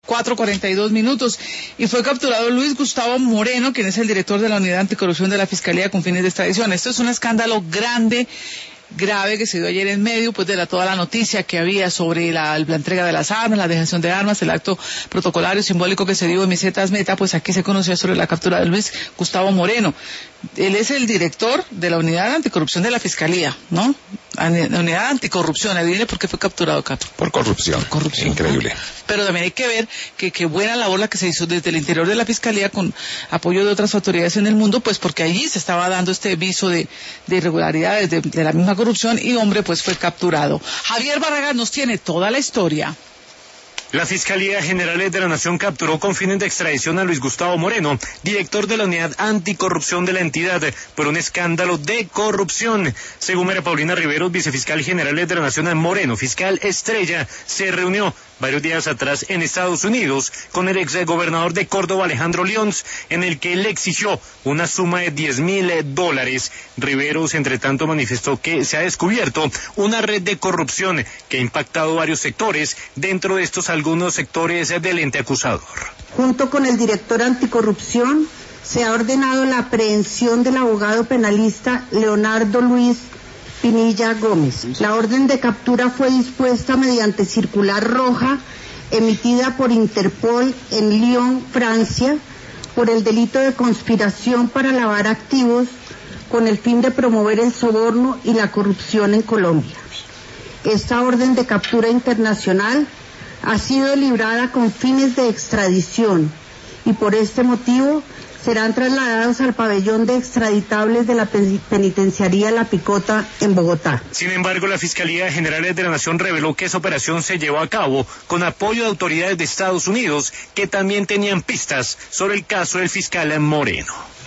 4:42, y fue capturado Luis Gustavo Moreno, quien es el director de la Unidad Anticorrupción de la Fiscalía con fines de extradición. Esto es un escándalo grave que se dio ayer en medio, pues de toda la noticia que había sobre la entrega de las armas, la dejación de armas, el acto protocolario simbólico que se dio en Mesetas Meta. Pues aquí se conoció sobre la captura de Luis Gustavo Moreno. Él es el director de la Unidad Anticorrupción de la Fiscalía, ¿no? La Unidad Anticorrupción, adivine por qué fue capturado, Cato. Por corrupción. Increíble. Pero también hay que ver que buena labor la que se hizo desde el interior de la Fiscalía con apoyo de otras autoridades en el mundo, pues porque allí se estaba dando este viso de irregularidades de la misma corrupción, y hombre, pues fue capturado. Javier Barragán nos tiene toda la historia. La Fiscalía General de la Nación capturó con fines de extradición a Luis Gustavo Moreno, director de la Unidad Anticorrupción de la entidad, por un escándalo de corrupción. Según María Paulina Riveros, vicefiscal general de la Nación, Moreno, fiscal estrella, se reunió varios días atrás en Estados Unidos con el exgobernador de Córdoba, Alejandro Lyons, en el que le exigió una suma de $10,000. Riveros, entre tanto, manifestó que se ha descubierto una red de corrupción que ha impactado varios sectores, dentro de estos algunos sectores del ente acusador. Junto con el director anticorrupción, se ha ordenado la aprehensión del abogado penalista Leonardo Luis Pinilla Gómez. La orden de captura fue dispuesta mediante circular roja emitida por Interpol en Lyon, Francia, por el delito de conspiración para lavar activos con el fin de promover el soborno y la corrupción en Colombia. Esta orden de captura internacional ha sido librada con fines de extradición y por este motivo serán trasladados al pabellón de extraditables de la penitenciaría La Picota en Bogotá. Sin embargo, la Fiscalía General de la Nación reveló que esa operación se llevó a cabo con apoyo de autoridades de Estados Unidos que también tenían pistas sobre el caso del fiscal Moreno.